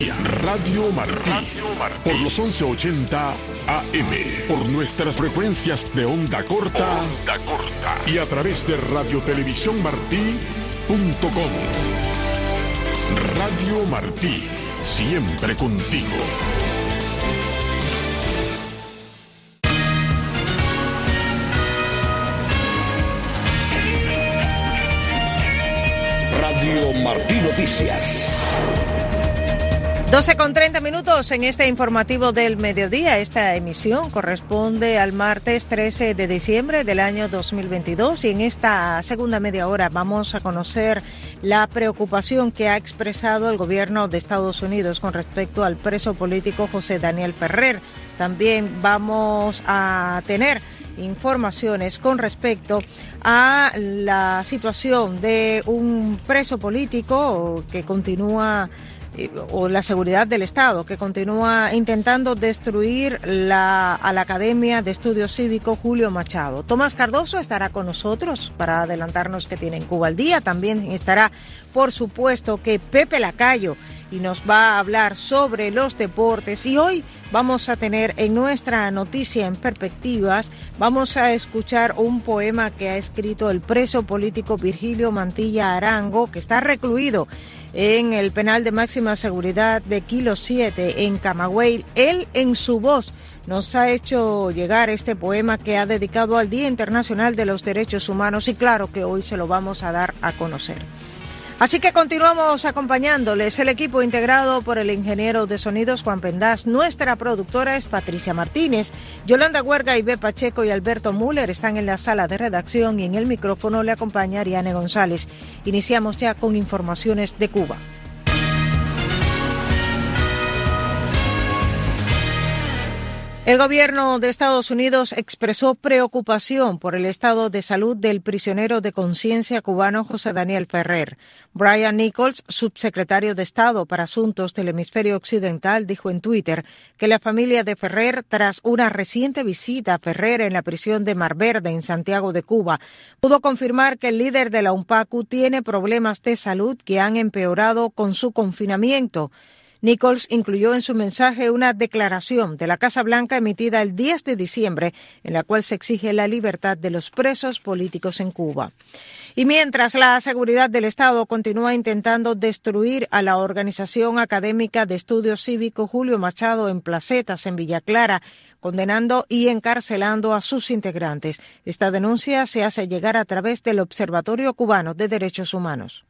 Radio Martí, por los 1180 AM, por nuestras frecuencias de onda corta y a través de radiotelevisiónmartí.com. Radio Martí, siempre contigo. Radio Martí Noticias. 12:30 en este informativo del mediodía. Esta emisión corresponde al martes 13 de diciembre del año 2022 y en esta segunda media hora vamos a conocer la preocupación que ha expresado el gobierno de Estados Unidos con respecto al preso político José Daniel Ferrer. También vamos a tener informaciones con respecto a la situación de un preso político que continúa o la seguridad del Estado, que continúa intentando destruir a la Academia de Estudios Cívicos Julio Machado. Tomás Cardoso estará con nosotros para adelantarnos que tiene en Cuba al día. También estará, por supuesto, que Pepe Lacayo y nos va a hablar sobre los deportes. Y hoy vamos a tener en nuestra noticia en perspectivas, vamos a escuchar un poema que ha escrito el preso político Virgilio Mantilla Arango, que está recluido en el penal de máxima seguridad de Kilo 7 en Camagüey. Él en su voz nos ha hecho llegar este poema que ha dedicado al Día Internacional de los Derechos Humanos y claro que hoy se lo vamos a dar a conocer. Así que continuamos acompañándoles, el equipo integrado por el ingeniero de sonidos Juan Pendás, nuestra productora es Patricia Martínez, Yolanda Huerga, Ibe Pacheco y Alberto Müller están en la sala de redacción y en el micrófono le acompaña Ariane González. Iniciamos ya con informaciones de Cuba. El gobierno de Estados Unidos expresó preocupación por el estado de salud del prisionero de conciencia cubano José Daniel Ferrer. Brian Nichols, subsecretario de Estado para Asuntos del Hemisferio Occidental, dijo en Twitter que la familia de Ferrer, tras una reciente visita a Ferrer en la prisión de Mar Verde en Santiago de Cuba, pudo confirmar que el líder de la UNPACU tiene problemas de salud que han empeorado con su confinamiento. Nichols incluyó en su mensaje una declaración de la Casa Blanca emitida el 10 de diciembre en la cual se exige la libertad de los presos políticos en Cuba. Y mientras la seguridad del Estado continúa intentando destruir a la Organización Académica de Estudios Cívicos Julio Machado en Placetas, en Villa Clara, condenando y encarcelando a sus integrantes. Esta denuncia se hace llegar a través del Observatorio Cubano de Derechos Humanos.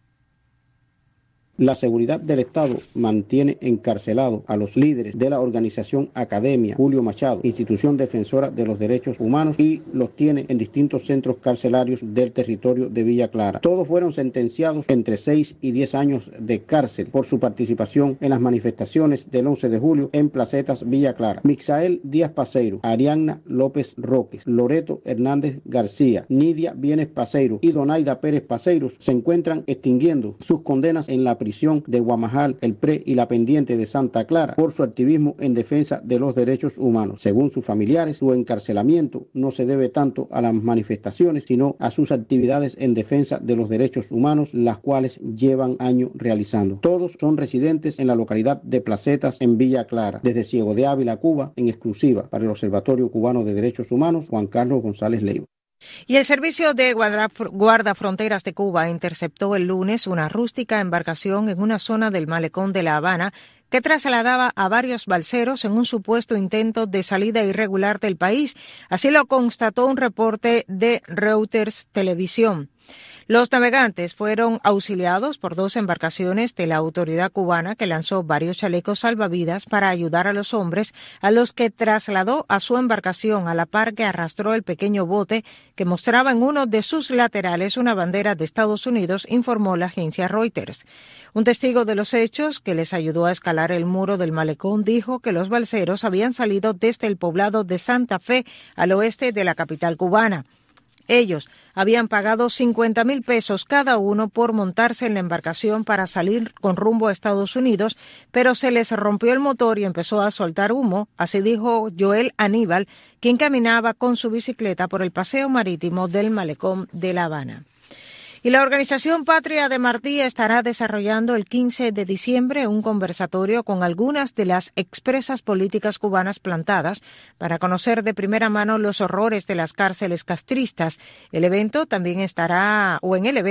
La seguridad del Estado mantiene encarcelados a los líderes de la organización Academia Julio Machado, institución defensora de los derechos humanos, y los tiene en distintos centros carcelarios del territorio de Villa Clara. Todos fueron sentenciados entre 6 y 10 años de cárcel por su participación en las manifestaciones del 11 de julio en Placetas, Villa Clara. Mixael Díaz Paseiro, Arianna López Roques, Loreto Hernández García, Nidia Vienes Paseiro y Donaida Pérez Paseiros se encuentran extinguiendo sus condenas en la prisión de Guamajal, El Pre y la Pendiente de Santa Clara por su activismo en defensa de los derechos humanos. Según sus familiares, su encarcelamiento no se debe tanto a las manifestaciones, sino a sus actividades en defensa de los derechos humanos, las cuales llevan años realizando. Todos son residentes en la localidad de Placetas, en Villa Clara. Desde Ciego de Ávila, Cuba, en exclusiva para el Observatorio Cubano de Derechos Humanos, Juan Carlos González Leiva. Y el Servicio de Guardafronteras de Cuba interceptó el lunes una rústica embarcación en una zona del malecón de La Habana que trasladaba a varios balseros en un supuesto intento de salida irregular del país. Así lo constató un reporte de Reuters Televisión. Los navegantes fueron auxiliados por 2 embarcaciones de la autoridad cubana que lanzó varios chalecos salvavidas para ayudar a los hombres a los que trasladó a su embarcación a la par que arrastró el pequeño bote que mostraba en uno de sus laterales una bandera de Estados Unidos, informó la agencia Reuters. Un testigo de los hechos que les ayudó a escalar el muro del malecón dijo que los balseros habían salido desde el poblado de Santa Fe al oeste de la capital cubana. Ellos habían pagado 50,000 pesos cada uno por montarse en la embarcación para salir con rumbo a Estados Unidos, pero se les rompió el motor y empezó a soltar humo, así dijo Joel Aníbal, quien caminaba con su bicicleta por el paseo marítimo del malecón de La Habana. Y la Organización Patria de Martí estará desarrollando el 15 de diciembre un conversatorio con algunas de las expresas políticas cubanas plantadas para conocer de primera mano los horrores de las cárceles castristas. En el evento también estará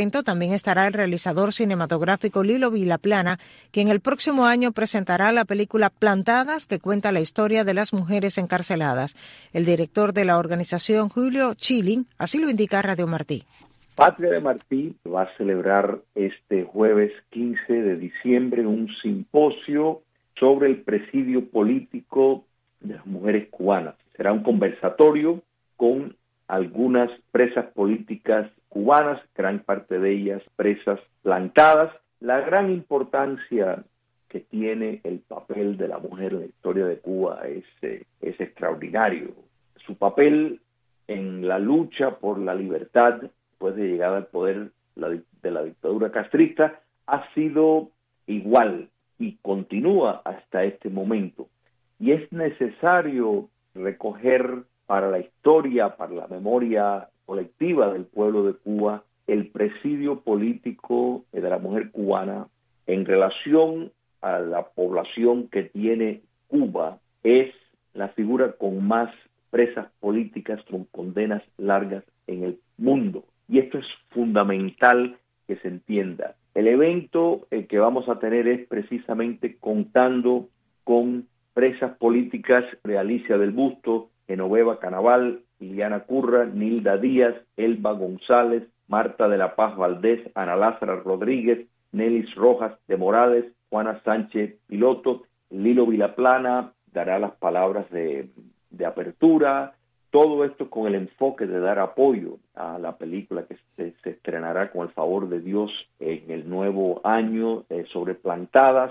el realizador cinematográfico Lilo Vilaplana, quien el próximo año presentará la película Plantadas, que cuenta la historia de las mujeres encarceladas. El director de la organización, Julio Chilling, así lo indica Radio Martí. Patria de Martí va a celebrar este jueves 15 de diciembre un simposio sobre el presidio político de las mujeres cubanas. Será un conversatorio con algunas presas políticas cubanas, gran parte de ellas presas plantadas. La gran importancia que tiene el papel de la mujer en la historia de Cuba es extraordinario. Su papel en la lucha por la libertad después de llegar al poder de la dictadura castrista ha sido igual y continúa hasta este momento. Y es necesario recoger para la historia, para la memoria colectiva del pueblo de Cuba, el presidio político de la mujer cubana en relación a la población que tiene Cuba. Es la figura con más presas políticas con condenas largas en el mundo. Y esto es fundamental que se entienda. El evento que vamos a tener es precisamente contando con presas políticas de Alicia del Busto, Genoveva Canaval, Liliana Curra, Nilda Díaz, Elba González, Marta de la Paz Valdés, Ana Lázara Rodríguez, Nelis Rojas de Morales, Juana Sánchez Piloto. Lilo Vilaplana dará las palabras de apertura. Todo esto con el enfoque de dar apoyo a la película que se estrenará con el favor de Dios en el nuevo año sobre Plantadas.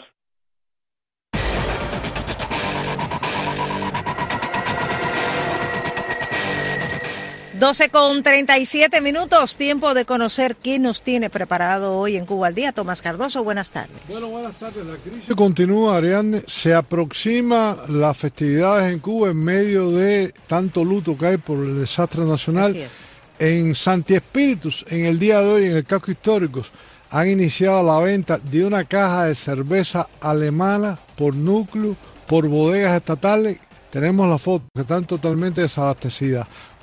Doce con 37 minutos, tiempo de conocer qué nos tiene preparado hoy en Cuba al Día. Tomás Cardoso, buenas tardes. Bueno, buenas tardes. La crisis continúa, Ariadne. Se aproxima las festividades en Cuba en medio de tanto luto que hay por el desastre nacional. Así es. En Santi Espíritus, en el día de hoy, en el casco histórico, han iniciado la venta de una caja de cerveza alemana por núcleo, por bodegas estatales. Tenemos la foto, que están totalmente desabastecidas.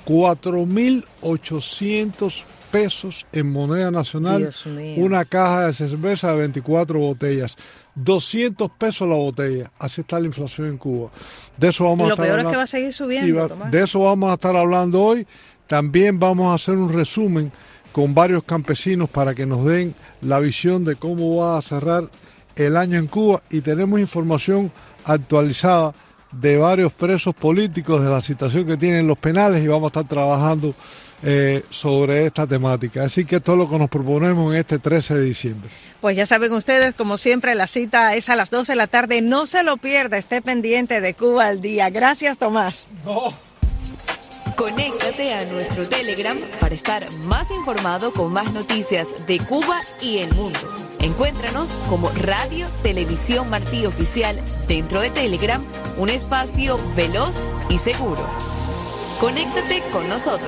4.800 pesos en moneda nacional, una caja de cerveza de 24 botellas, 200 pesos la botella. Así está la inflación en Cuba. De eso vamos a estar hablando. Lo peor es que va a seguir subiendo, Tomás. De eso vamos a estar hablando hoy. También vamos a hacer un resumen con varios campesinos para que nos den la visión de cómo va a cerrar el año en Cuba, y tenemos información actualizada de varios presos políticos, de la situación que tienen los penales, y vamos a estar trabajando sobre esta temática. Así que esto es lo que nos proponemos en este 13 de diciembre. Pues ya saben ustedes, como siempre, la cita es a las 12 de la tarde. No se lo pierda, esté pendiente de Cuba al Día. Gracias, Tomás. No. Conéctate a nuestro Telegram para estar más informado con más noticias de Cuba y el mundo. Encuéntranos como Radio Televisión Martí Oficial dentro de Telegram, un espacio veloz y seguro. Conéctate con nosotros.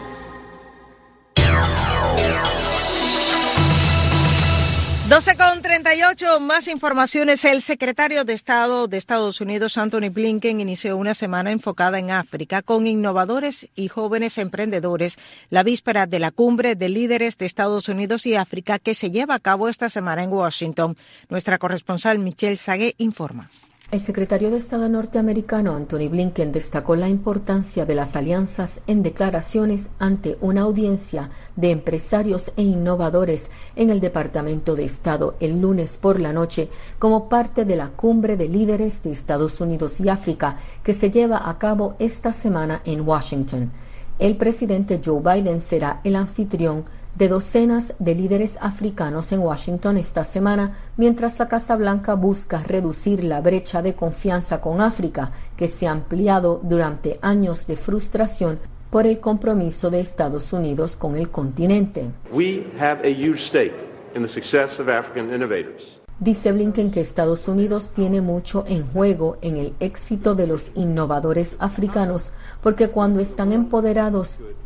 Doce con 38, más informaciones. El secretario de Estado de Estados Unidos, Anthony Blinken, inició una semana enfocada en África con innovadores y jóvenes emprendedores, la víspera de la cumbre de líderes de Estados Unidos y África que se lleva a cabo esta semana en Washington. Nuestra corresponsal Michelle Sagué informa. El secretario de Estado norteamericano Anthony Blinken destacó la importancia de las alianzas en declaraciones ante una audiencia de empresarios e innovadores en el Departamento de Estado el lunes por la noche como parte de la cumbre de líderes de Estados Unidos y África que se lleva a cabo esta semana en Washington. El presidente Joe Biden será el anfitrión de docenas de líderes africanos en Washington esta semana, mientras la Casa Blanca busca reducir la brecha de confianza con África, que se ha ampliado durante años de frustración por el compromiso de Estados Unidos con el continente. We have a huge stake in the success of African innovators. Dice Blinken que Estados Unidos tiene mucho en juego en el éxito de los innovadores africanos, porque cuando están empoderados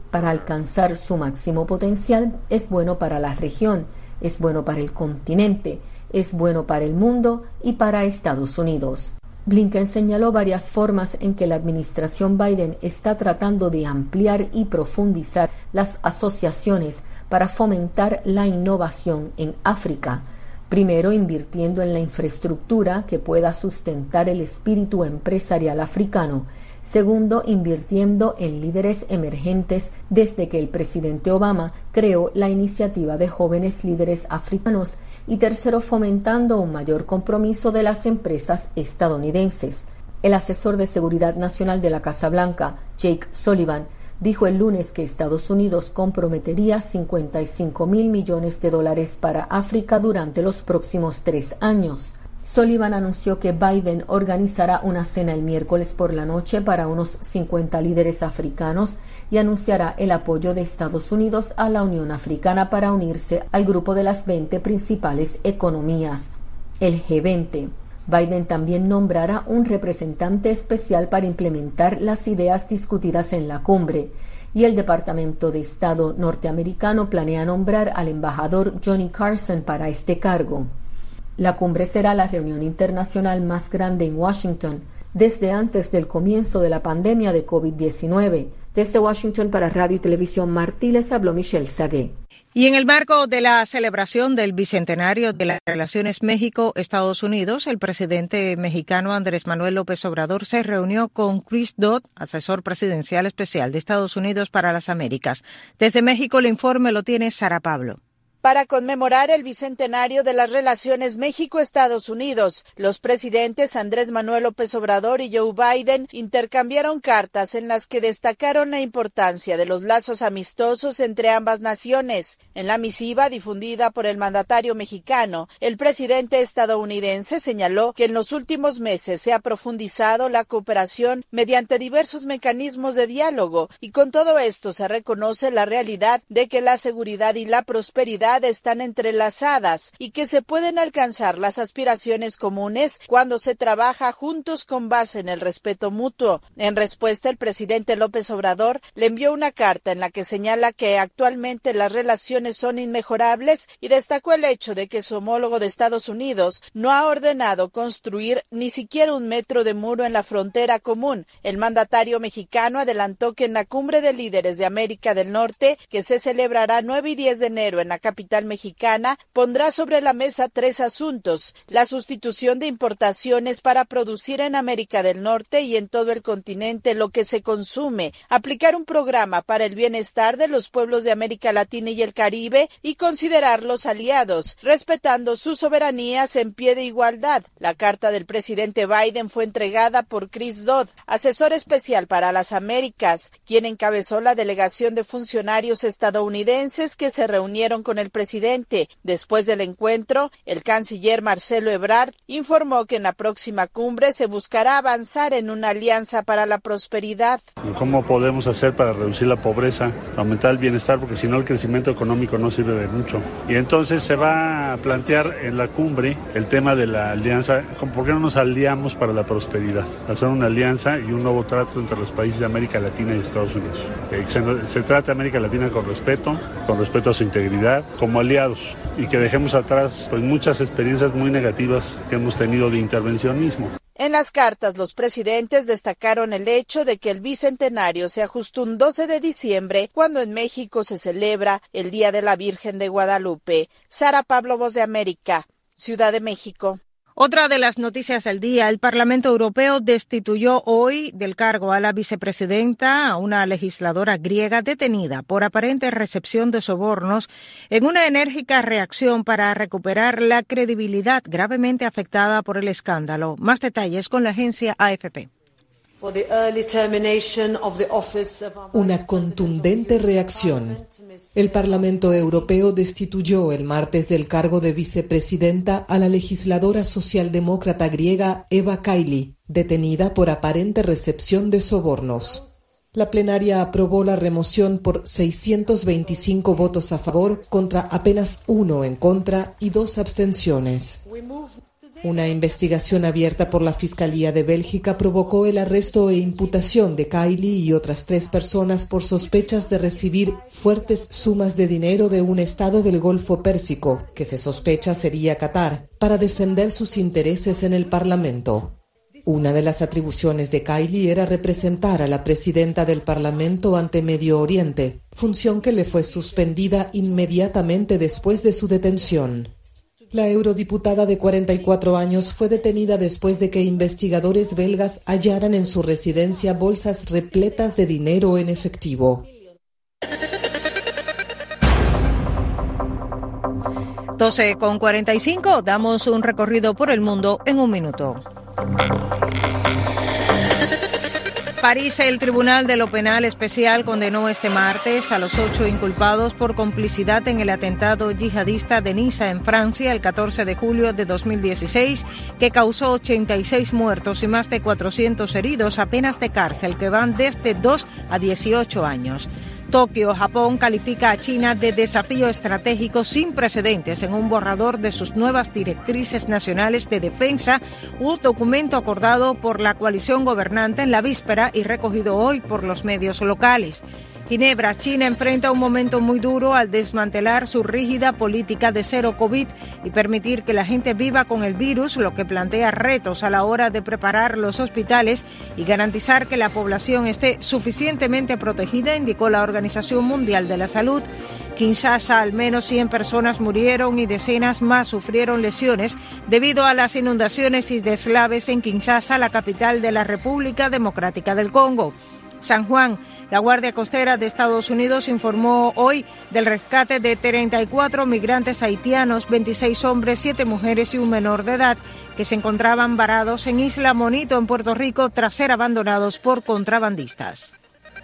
Para alcanzar su máximo potencial, es bueno para la región, es bueno para el continente, es bueno para el mundo y para Estados Unidos. Blinken señaló varias formas en que la administración Biden está tratando de ampliar y profundizar las asociaciones para fomentar la innovación en África. Primero, invirtiendo en la infraestructura que pueda sustentar el espíritu empresarial africano. Segundo, invirtiendo en líderes emergentes desde que el presidente Obama creó la iniciativa de jóvenes líderes africanos. Y tercero, fomentando un mayor compromiso de las empresas estadounidenses. El asesor de Seguridad Nacional de la Casa Blanca, Jake Sullivan, dijo el lunes que Estados Unidos comprometería $55,000 millones para África durante los próximos 3 años. Sullivan anunció que Biden organizará una cena el miércoles por la noche para unos 50 líderes africanos y anunciará el apoyo de Estados Unidos a la Unión Africana para unirse al grupo de las 20 principales economías, el G20. Biden también nombrará un representante especial para implementar las ideas discutidas en la cumbre, y el Departamento de Estado norteamericano planea nombrar al embajador Johnny Carson para este cargo. La cumbre será la reunión internacional más grande en Washington desde antes del comienzo de la pandemia de COVID-19. Desde Washington para Radio y Televisión Martí les habló Michelle Sagué. Y en el marco de la celebración del bicentenario de las relaciones México-Estados Unidos, el presidente mexicano Andrés Manuel López Obrador se reunió con Chris Dodd, asesor presidencial especial de Estados Unidos para las Américas. Desde México el informe lo tiene Sara Pablo. Para conmemorar el bicentenario de las relaciones México-Estados Unidos, los presidentes Andrés Manuel López Obrador y Joe Biden intercambiaron cartas en las que destacaron la importancia de los lazos amistosos entre ambas naciones. En la misiva difundida por el mandatario mexicano, el presidente estadounidense señaló que en los últimos meses se ha profundizado la cooperación mediante diversos mecanismos de diálogo y con todo esto se reconoce la realidad de que la seguridad y la prosperidad están entrelazadas y que se pueden alcanzar las aspiraciones comunes cuando se trabaja juntos con base en el respeto mutuo. En respuesta, el presidente López Obrador le envió una carta en la que señala que actualmente las relaciones son inmejorables y destacó el hecho de que su homólogo de Estados Unidos no ha ordenado construir ni siquiera 1 metro de muro en la frontera común. El mandatario mexicano adelantó que en la Cumbre de Líderes de América del Norte, que se celebrará 9 y 10 de enero en la capital mexicana, pondrá sobre la mesa 3 asuntos: la sustitución de importaciones para producir en América del Norte y en todo el continente lo que se consume, aplicar un programa para el bienestar de los pueblos de América Latina y el Caribe y considerarlos aliados, respetando sus soberanías en pie de igualdad. La carta del presidente Biden fue entregada por Chris Dodd, asesor especial para las Américas, quien encabezó la delegación de funcionarios estadounidenses que se reunieron con el presidente. Después del encuentro, el canciller Marcelo Ebrard informó que en la próxima cumbre se buscará avanzar en una alianza para la prosperidad. ¿Cómo podemos hacer para reducir la pobreza, aumentar el bienestar? Porque si no, el crecimiento económico no sirve de mucho. Y entonces se va a plantear en la cumbre el tema de la alianza. ¿Por qué no nos aliamos para la prosperidad? Hacer una alianza y un nuevo trato entre los países de América Latina y Estados Unidos. Se trata de América Latina con respeto a su integridad, como aliados, y que dejemos atrás pues muchas experiencias muy negativas que hemos tenido de intervencionismo. En las cartas, los presidentes destacaron el hecho de que el bicentenario se ajustó un 12 de diciembre, cuando en México se celebra el Día de la Virgen de Guadalupe. Sara Pablo, Voz de América, Ciudad de México. Otra de las noticias del día, el Parlamento Europeo destituyó hoy del cargo a la vicepresidenta, a una legisladora griega detenida por aparente recepción de sobornos, en una enérgica reacción para recuperar la credibilidad gravemente afectada por el escándalo. Más detalles con la agencia AFP. Una contundente reacción. El Parlamento Europeo destituyó el martes del cargo de vicepresidenta a la legisladora socialdemócrata griega Eva Kaili, detenida por aparente recepción de sobornos. La plenaria aprobó la remoción por 625 votos a favor contra apenas 1 en contra y 2 abstenciones. Una investigación abierta por la Fiscalía de Bélgica provocó el arresto e imputación de Kylie y otras 3 personas por sospechas de recibir fuertes sumas de dinero de un estado del Golfo Pérsico, que se sospecha sería Qatar, para defender sus intereses en el Parlamento. Una de las atribuciones de Kylie era representar a la presidenta del Parlamento ante Medio Oriente, función que le fue suspendida inmediatamente después de su detención. La eurodiputada de 44 años fue detenida después de que investigadores belgas hallaran en su residencia bolsas repletas de dinero en efectivo. 12:45, damos un recorrido por el mundo en un minuto. París, el Tribunal de lo Penal Especial condenó este martes a los 8 inculpados por complicidad en el atentado yihadista de Niza, en Francia, el 14 de julio de 2016, que causó 86 muertos y más de 400 heridos a penas de cárcel que van desde 2 a 18 años. Tokio, Japón, califica a China de desafío estratégico sin precedentes en un borrador de sus nuevas directrices nacionales de defensa, un documento acordado por la coalición gobernante en la víspera y recogido hoy por los medios locales. Ginebra, China enfrenta un momento muy duro al desmantelar su rígida política de cero COVID y permitir que la gente viva con el virus, lo que plantea retos a la hora de preparar los hospitales y garantizar que la población esté suficientemente protegida, indicó la Organización Mundial de la Salud. Kinshasa, al menos 100 personas murieron y decenas más sufrieron lesiones debido a las inundaciones y deslaves en Kinshasa, la capital de la República Democrática del Congo. San Juan, la Guardia Costera de Estados Unidos informó hoy del rescate de 34 migrantes haitianos, 26 hombres, 7 mujeres y un menor de edad, que se encontraban varados en Isla Monito, en Puerto Rico, tras ser abandonados por contrabandistas.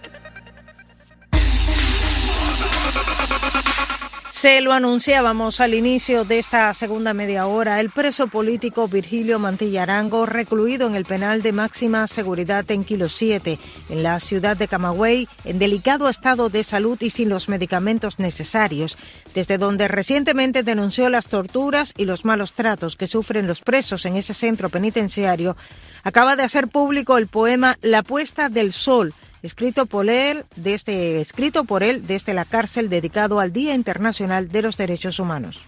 Se lo anunciábamos al inicio de esta segunda media hora. El preso político Virgilio Mantilla Arango, recluido en el penal de máxima seguridad en Kilo 7, en la ciudad de Camagüey, en delicado estado de salud y sin los medicamentos necesarios, desde donde recientemente denunció las torturas y los malos tratos que sufren los presos en ese centro penitenciario, acaba de hacer público el poema La Puesta del Sol, escrito por él desde la cárcel, dedicado al Día Internacional de los Derechos Humanos.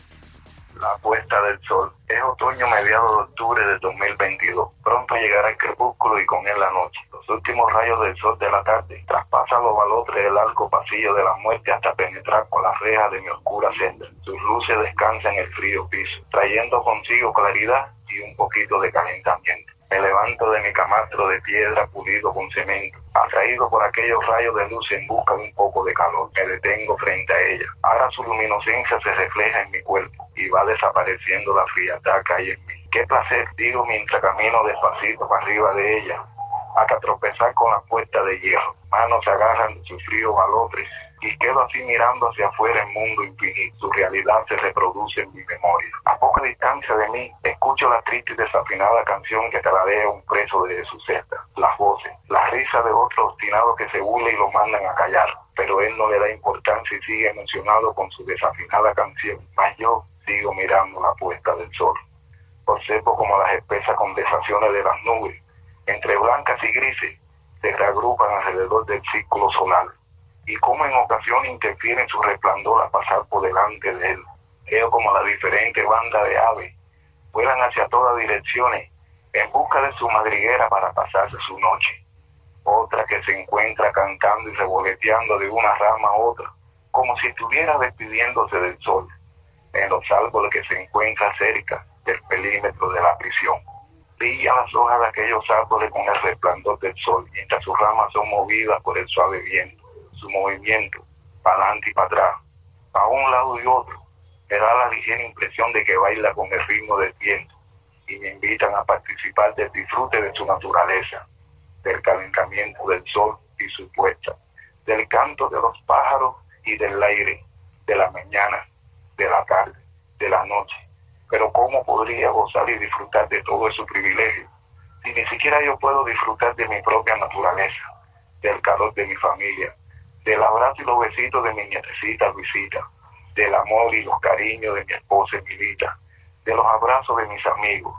La puesta del sol. Es otoño, mediados de octubre de 2022. Pronto llegará el crepúsculo y con él la noche. Los últimos rayos del sol de la tarde traspasan los balotres del largo pasillo de la muerte hasta penetrar por las rejas de mi oscura celda. Sus luces descansan en el frío piso, trayendo consigo claridad y un poquito de calentamiento. Me levanto de mi camastro de piedra pulido con cemento, atraído por aquellos rayos de luz en busca de un poco de calor. Me detengo frente a ella. Ahora su luminosencia se refleja en mi cuerpo y va desapareciendo la frialdad que hay en mí. Qué placer, digo mientras camino despacito para arriba de ella, hasta tropezar con la puerta de hierro. Manos se agarran de sus fríos balotres y quedo así mirando hacia afuera el mundo infinito. Su realidad se reproduce en mi memoria. A poca distancia de mí, escucho la triste y desafinada canción que taladea un preso desde su celda. Las voces, la risa de otro obstinado que se burla y lo mandan a callar. Pero él no le da importancia y sigue emocionado con su desafinada canción. Mas yo sigo mirando la puesta del sol. Observo como las espesas condensaciones de las nubes, entre blancas y grises, se reagrupan alrededor del círculo solar. Y cómo en ocasiones interfiere en su resplandor a pasar por delante de él. Veo como las diferentes bandas de aves vuelan hacia todas direcciones en busca de su madriguera para pasarse su noche. Otra que se encuentra cantando y revoloteando de una rama a otra, como si estuviera despidiéndose del sol, en los árboles que se encuentran cerca del perímetro de la prisión. Brillan las hojas de aquellos árboles con el resplandor del sol, mientras sus ramas son movidas por el suave viento. Su movimiento, para adelante y para atrás, para un lado y otro, me da la ligera impresión de que baila con el ritmo del viento y me invitan a participar del disfrute de su naturaleza, del calentamiento del sol y su puesta, del canto de los pájaros y del aire, de la mañana, de la tarde, de la noche. Pero ¿cómo podría gozar y disfrutar de todo ese privilegio si ni siquiera yo puedo disfrutar de mi propia naturaleza, del calor de mi familia, del abrazo y los besitos de mi nietecita Luisita, del amor y los cariños de mi esposa Emilita, de los abrazos de mis amigos,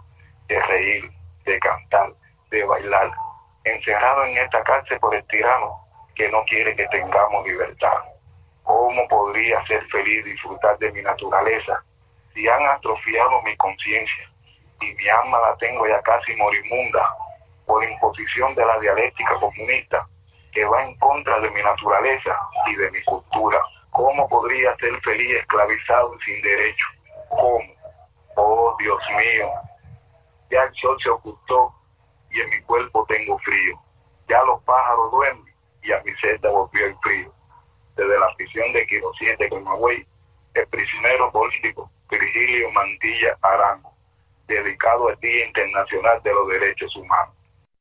de reír, de cantar, de bailar, encerrado en esta cárcel por el tirano que no quiere que tengamos libertad. ¿Cómo podría ser feliz y disfrutar de mi naturaleza si han atrofiado mi conciencia y mi alma la tengo ya casi moribunda por imposición de la dialéctica comunista que va en contra de mi naturaleza y de mi cultura? ¿Cómo podría ser feliz esclavizado y sin derecho? ¿Cómo? Oh, Dios mío, ya el sol se ocultó y en mi cuerpo tengo frío. Ya los pájaros duermen y a mi celda volvió el frío. Desde la prisión de Kilo 7 con Camagüey, el prisionero político Virgilio Mantilla Arango, dedicado al Día Internacional de los Derechos Humanos.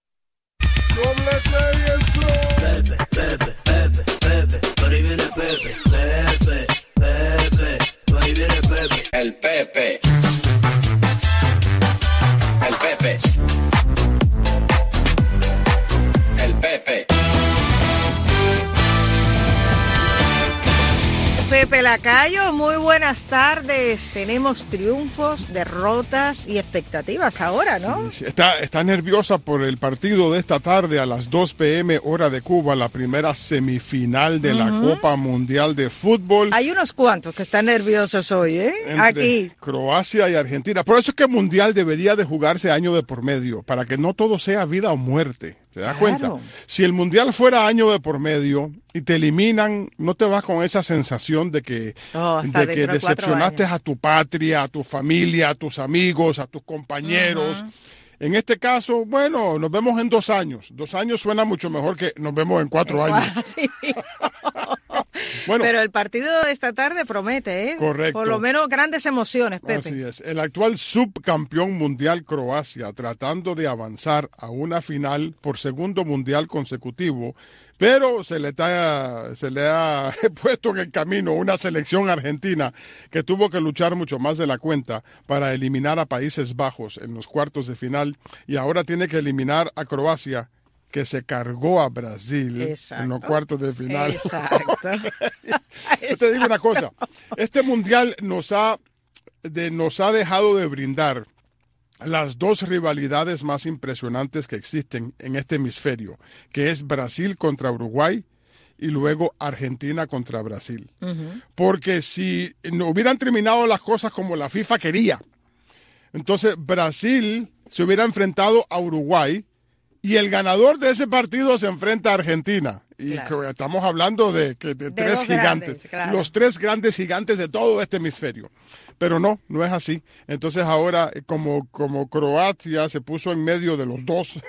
Pepe, Pepe, Pepe, Pepe, por ahí viene Pepe, Pepe, Pepe, por ahí viene Pepe. El Pepe. El Pepe. El Pepe. Pepe Lacayo, muy buenas tardes. Tenemos triunfos, derrotas y expectativas ahora, ¿no? Sí. Está nerviosa por el partido de esta tarde a las 2 p.m. hora de Cuba, la primera semifinal de la Copa Mundial de Fútbol. Hay unos cuantos que están nerviosos hoy, ¿eh? Aquí. Croacia y Argentina. Por eso es que el Mundial debería de jugarse año de por medio, para que no todo sea vida o muerte. ¿Te das cuenta? Si el Mundial fuera año de por medio y te eliminan, no te vas con esa sensación de que decepcionaste a tu patria, a tu familia, a tus amigos, a tus compañeros. En este caso, bueno, nos vemos en 2 años. 2 años suena mucho mejor que nos vemos en 4 años. Sí. Bueno, pero el partido de esta tarde promete, ¿eh? Correcto. Por lo menos grandes emociones, Pepe. Así es. El actual subcampeón mundial Croacia tratando de avanzar a una final por segundo mundial consecutivo, pero se le ha puesto en el camino una selección argentina que tuvo que luchar mucho más de la cuenta para eliminar a Países Bajos en los cuartos de final y ahora tiene que eliminar a Croacia, que se cargó a Brasil en los cuartos de final. Exacto. Yo te digo una cosa, este mundial nos ha dejado de brindar las 2 rivalidades más impresionantes que existen en este hemisferio, que es Brasil contra Uruguay y luego Argentina contra Brasil. Porque si no hubieran terminado las cosas como la FIFA quería, entonces Brasil se hubiera enfrentado a Uruguay y el ganador de ese partido se enfrenta a Argentina. Y estamos hablando de 3 gigantes. Claro. Los 3 grandes gigantes de todo este hemisferio. Pero no es así. Entonces ahora, como Croacia se puso en medio de los 2,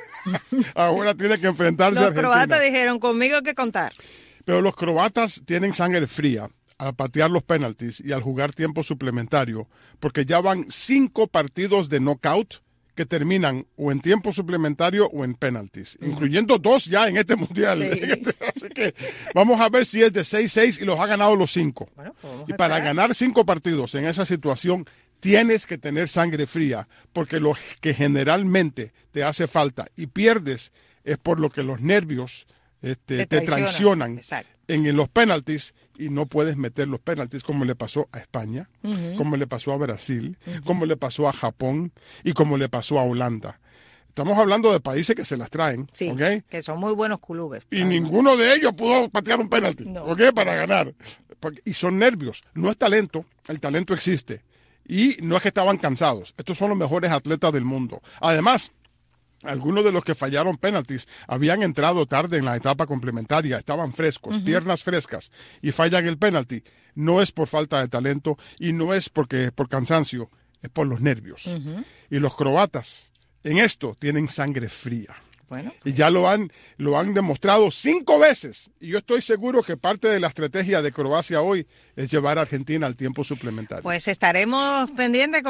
ahora tiene que enfrentarse a Argentina. Los croatas dijeron, conmigo hay que contar. Pero los croatas tienen sangre fría al patear los penaltis y al jugar tiempo suplementario, porque ya van 5 partidos de knockout que terminan o en tiempo suplementario o en penaltis, incluyendo 2 ya en este mundial. Sí. Así que vamos a ver si es de 6-6 y los ha ganado los 5. Bueno, y para ganar 5 partidos en esa situación tienes que tener sangre fría, porque lo que generalmente te hace falta y pierdes es por lo que los nervios te traicionan en los penaltis y no puedes meter los penaltis, como le pasó a España, como le pasó a Brasil, como le pasó a Japón y como le pasó a Holanda. Estamos hablando de países que se las traen, ¿okay? Que son muy buenos clubes. Y ninguno de ellos pudo patear un penalti, para ganar. Y son nervios, no es talento, el talento existe. Y no es que estaban cansados, estos son los mejores atletas del mundo. Además, algunos de los que fallaron penaltis habían entrado tarde en la etapa complementaria, estaban frescos, piernas frescas, y fallan el penalti. No es por falta de talento y no es por cansancio, es por los nervios. Y los croatas en esto tienen sangre fría. Bueno, y ya lo han demostrado 5 veces. Y yo estoy seguro que parte de la estrategia de Croacia hoy es llevar a Argentina al tiempo suplementario. Pues estaremos pendientes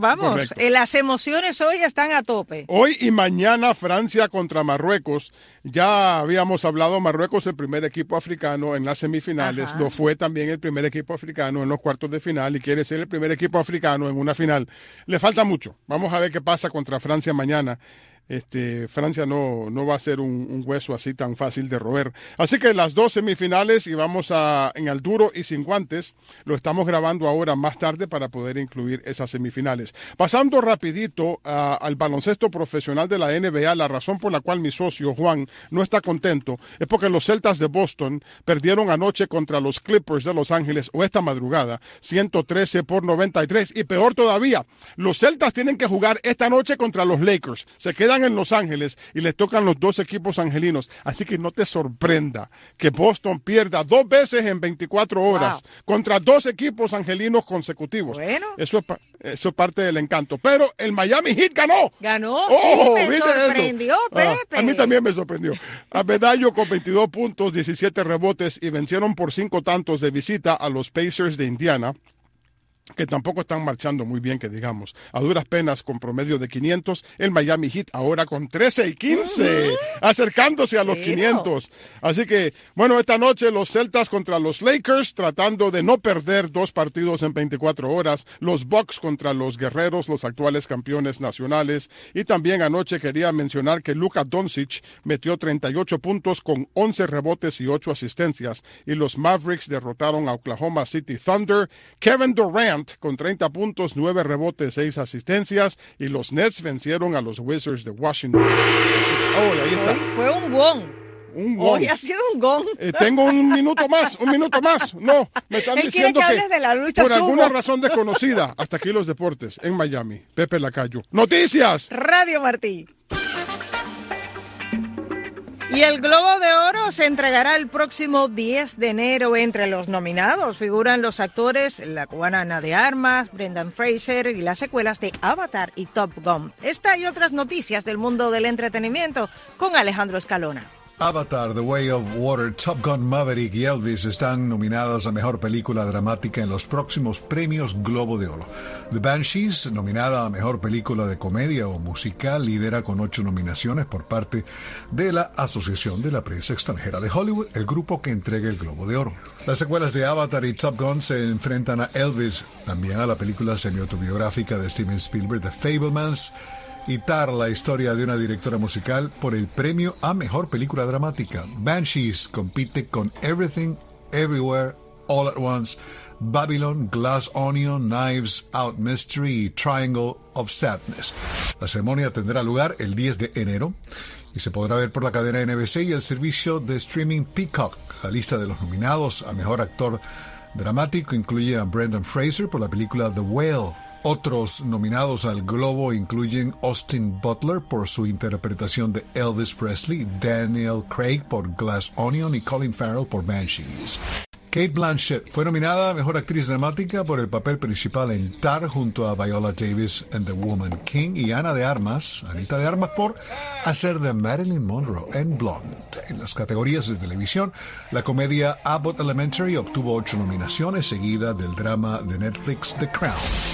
las emociones hoy están a tope. Hoy y mañana Francia contra Marruecos. Ya habíamos hablado, Marruecos el primer equipo africano en las semifinales. Lo fue también el primer equipo africano en los cuartos de final y quiere ser el primer equipo africano en una final. Le falta mucho. Vamos a ver qué pasa contra Francia mañana. Francia no va a ser un hueso así tan fácil de roer. Así que las 2 semifinales, y vamos en al duro y sin guantes, lo estamos grabando ahora más tarde para poder incluir esas semifinales. Pasando rapidito al baloncesto profesional de la NBA, la razón por la cual mi socio Juan no está contento es porque los Celtas de Boston perdieron anoche contra los Clippers de Los Ángeles, o esta madrugada, 113-93. Y peor todavía, los Celtas tienen que jugar esta noche contra los Lakers. Se quedan en Los Ángeles y les tocan los 2 equipos angelinos. Así que no te sorprenda que Boston pierda 2 veces en 24 horas contra 2 equipos angelinos consecutivos. Bueno. Eso es parte del encanto. Pero el Miami Heat ganó. Me sorprendió, Pepe. A mí también me sorprendió. Avedallo con 22 puntos, 17 rebotes y vencieron por 5 tantos de visita a los Pacers de Indiana, que tampoco están marchando muy bien, que digamos. A duras penas, con promedio de 500, el Miami Heat ahora con 13 y 15, acercándose a los 500. Así que, bueno, esta noche los Celtas contra los Lakers, tratando de no perder 2 partidos en 24 horas. Los Bucks contra los Guerreros, los actuales campeones nacionales. Y también anoche quería mencionar que Luka Doncic metió 38 puntos con 11 rebotes y 8 asistencias. Y los Mavericks derrotaron a Oklahoma City Thunder. Kevin Durant con 30 puntos, 9 rebotes, 6 asistencias, y los Nets vencieron a los Wizards de Washington. Ahí está. Hoy fue un gong. Hoy ha sido un gong. Tengo un minuto más. No, me están diciendo que de la lucha por alguna razón desconocida. Hasta aquí los deportes en Miami. Pepe Lacayo. Noticias. Radio Martí. Y el Globo de Oro se entregará el próximo 10 de enero. Entre los nominados figuran los actores, la cubana Ana de Armas, Brendan Fraser y las secuelas de Avatar y Top Gun. Esta y otras noticias del mundo del entretenimiento con Alejandro Escalona. Avatar, The Way of Water, Top Gun Maverick y Elvis están nominadas a Mejor Película Dramática en los próximos premios Globo de Oro. The Banshees, nominada a Mejor Película de Comedia o Musical, lidera con 8 nominaciones por parte de la Asociación de la Prensa Extranjera de Hollywood, el grupo que entrega el Globo de Oro. Las secuelas de Avatar y Top Gun se enfrentan a Elvis, también a la película semi-autobiográfica de Steven Spielberg, The Fabelmans, y Tar, la historia de una directora musical, por el premio a Mejor Película Dramática. Banshees compite con Everything, Everywhere, All at Once, Babylon, Glass Onion, Knives Out Mystery y Triangle of Sadness. La ceremonia tendrá lugar el 10 de enero y se podrá ver por la cadena NBC y el servicio de streaming Peacock. La lista de los nominados a Mejor Actor Dramático incluye a Brendan Fraser por la película The Whale. Otros nominados al Globo incluyen Austin Butler por su interpretación de Elvis Presley, Daniel Craig por Glass Onion y Colin Farrell por Banshees. Cate Blanchett fue nominada a Mejor Actriz Dramática por el papel principal en Tar junto a Viola Davis en The Woman King y Anita de Armas por hacer de Marilyn Monroe en Blonde. En las categorías de televisión, la comedia Abbott Elementary obtuvo 8 nominaciones, seguida del drama de Netflix The Crown.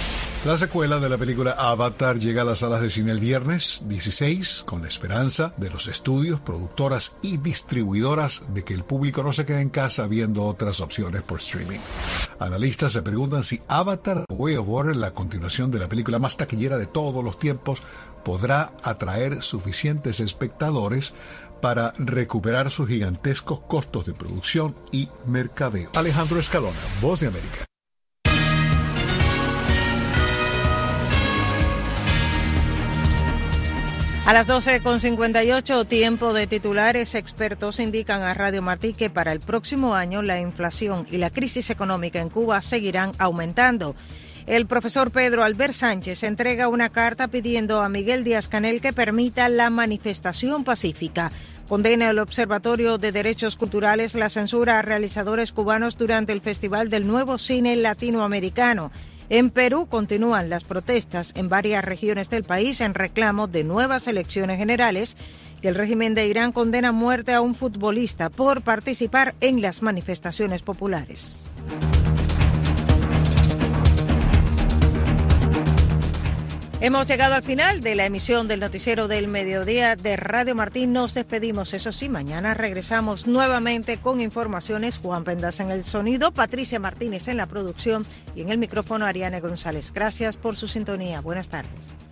La secuela de la película Avatar llega a las salas de cine el viernes 16, con la esperanza de los estudios, productoras y distribuidoras de que el público no se quede en casa viendo otras opciones por streaming. Analistas se preguntan si Avatar, The Way of Water, la continuación de la película más taquillera de todos los tiempos, podrá atraer suficientes espectadores para recuperar sus gigantescos costos de producción y mercadeo. Alejandro Escalona, Voz de América. A las 12:58, tiempo de titulares. Expertos indican a Radio Martí que para el próximo año la inflación y la crisis económica en Cuba seguirán aumentando. El profesor Pedro Albert Sánchez entrega una carta pidiendo a Miguel Díaz-Canel que permita la manifestación pacífica. Condena el Observatorio de Derechos Culturales la censura a realizadores cubanos durante el Festival del Nuevo Cine Latinoamericano. En Perú continúan las protestas en varias regiones del país en reclamo de nuevas elecciones generales y el régimen de Irán condena a muerte a un futbolista por participar en las manifestaciones populares. Hemos llegado al final de la emisión del Noticiero del Mediodía de Radio Martí. Nos despedimos, eso sí, mañana regresamos nuevamente con informaciones. Juan Pendas en el sonido, Patricia Martínez en la producción y en el micrófono Ariane González. Gracias por su sintonía. Buenas tardes.